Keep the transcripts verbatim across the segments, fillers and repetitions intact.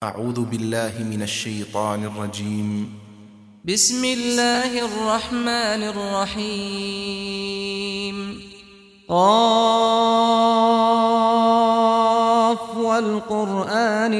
أعوذ بالله من الشيطان الرجيم. بسم الله الرحمن الرحيم. قاف والقرآن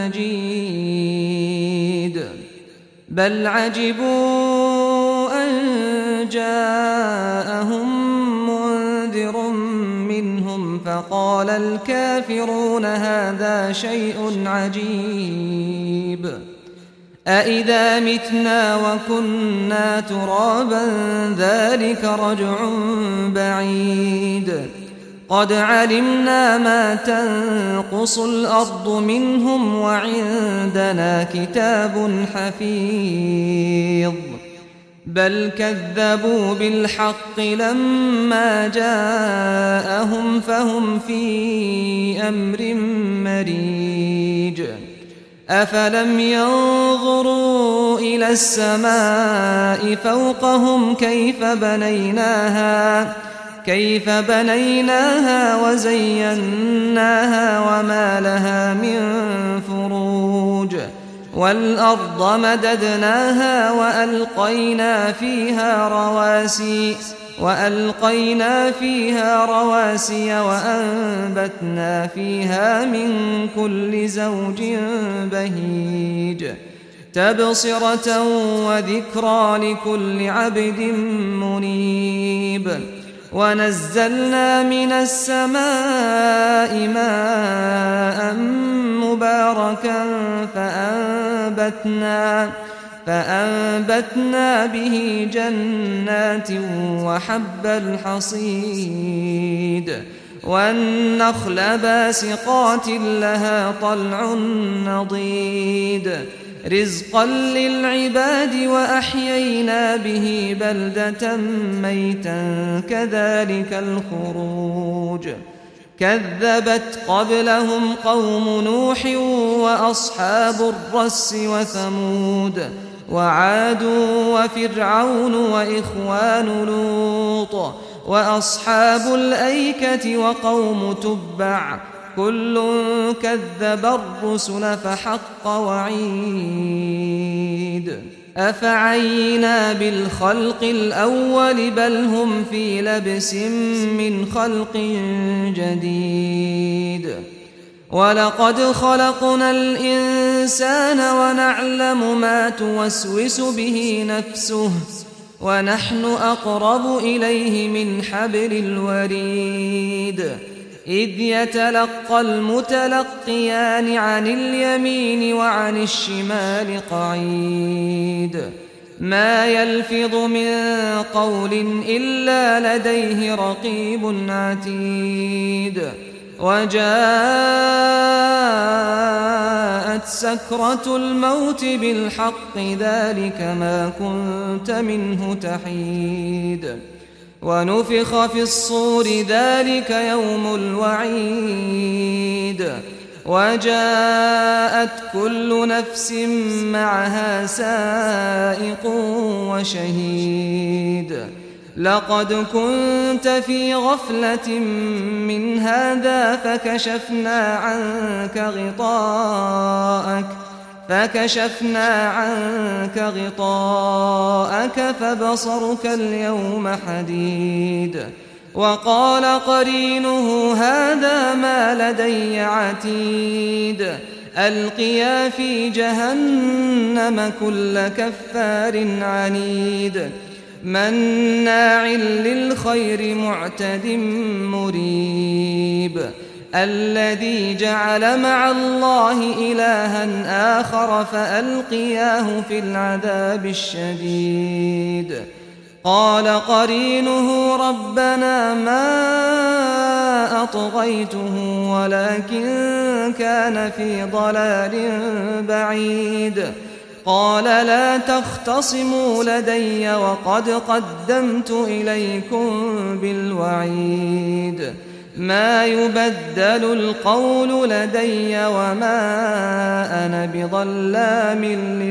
المجيد بل عجبوا أن جاءهم منذر منهم فقال الكافرون هذا شيء عجيب أإذا متنا وكنا ترابا ذلك رجع بعيد قد علمنا ما تنقص الأرض منهم وعندنا كتاب حفيظ بل كذبوا بالحق لما جاءهم فهم في أمر مريج أفلم ينظروا إلى السماء فوقهم كيف بنيناها كيف بنيناها وزيناها وما لها من فروج والأرض مددناها وألقينا فيها رواسي وألقينا فيها رواسي وأنبتنا فيها من كل زوج بهيج تبصرة وذكرى لكل عبد منيب ونزلنا من السماء ماء مباركا فأنبتنا فأنبتنا به جنات وحب الحصيد والنخل باسقات لها طلع نضيد رزقا للعباد وأحيينا به بلدة ميتا كذلك الخروج كذبت قبلهم قوم نوح وأصحاب الرس وثمود وعاد وفرعون وإخوان لوط وأصحاب الأيكة وقوم تبع كل كذب الرسل فحق وعيد أفعينا بالخلق الأول بل هم في لبس من خلق جديد ولقد خلقنا الإنسان ونعلم ما توسوس به نفسه ونحن أقرب إليه من حبل الوريد إذ يتلقى المتلقيان عن اليمين وعن الشمال قعيد ما يلفظ من قول إلا لديه رقيب عتيد وجاءت سكرة الموت بالحق ذلك ما كنت منه تحيد ونفخ في الصور ذلك يوم الوعيد وجاءت كل نفس معها سائق وشهيد لقد كنت في غفلة من هذا فكشفنا عنك غطاءك فكشفنا عنك غطاءك فبصرك اليوم حديد وقال قرينه هذا ما لدي عتيد ألقيا في جهنم كل كفار عنيد مناع للخير معتد مريب الذي جعل مع الله إلها آخر فألقياه في العذاب الشديد قال قرينه ربنا ما أطغيته ولكن كان في ضلال بعيد قال لا تختصموا لدي وقد قدمت إليكم بالوعيد ما يبدل القول لدي وما أنا بظلام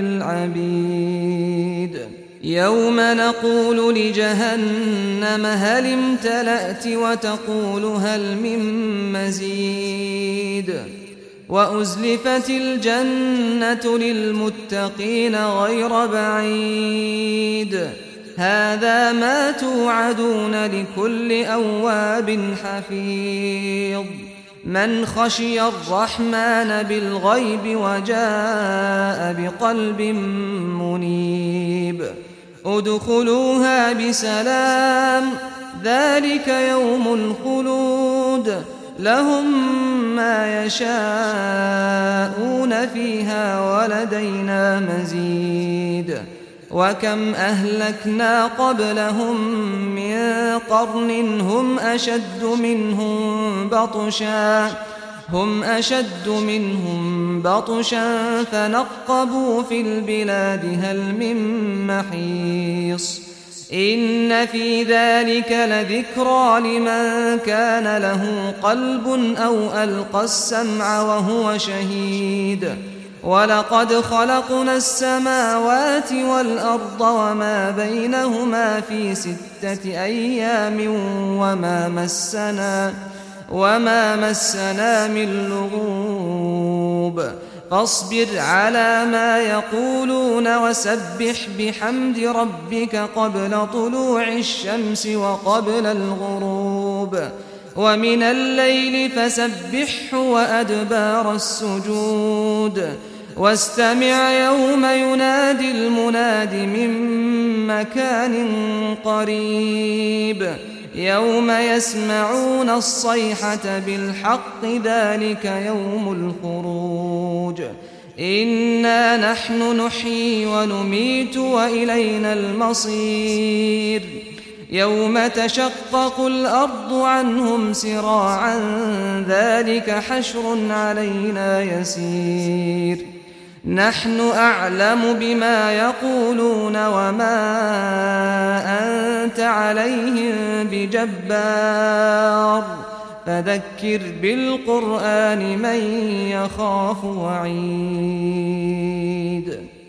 للعبيد يوم نقول لجهنم هل امتلأت وتقول هل من مزيد وأزلفت الجنة للمتقين غير بعيد هذا ما توعدون لكل أواب حفيظ من خشي الرحمن بالغيب وجاء بقلب منيب ادخلوها بسلام ذلك يوم الخلود لهم ما يشاءون فيها ولدينا مزيد وكم أهلكنا قبلهم من قرن هم أشد منهم بطشا هم أشد منهم بطشا فنقبوا في البلاد هل من محيص إن في ذلك لذكرى لمن كان له قلب أو ألقى السمع وهو شهيد ولقد خلقنا السماوات والأرض وما بينهما في ستة أيام وما مسنا وما مسنا من لغوب فاصبر على ما يقولون وسبح بحمد ربك قبل طلوع الشمس وقبل الغروب ومن الليل فسبحه وأدبار السجود واستمع يوم ينادي المناد من مكان قريب يوم يسمعون الصيحة بالحق ذلك يوم الخروج إنا نحن نحيي ونميت وإلينا المصير يوم تشقق الأرض عنهم سراعا ذلك حشر علينا يسير نحن أعلم بما يقولون وما أنت عليهم بجبار فذكر بالقرآن من يخاف وعيد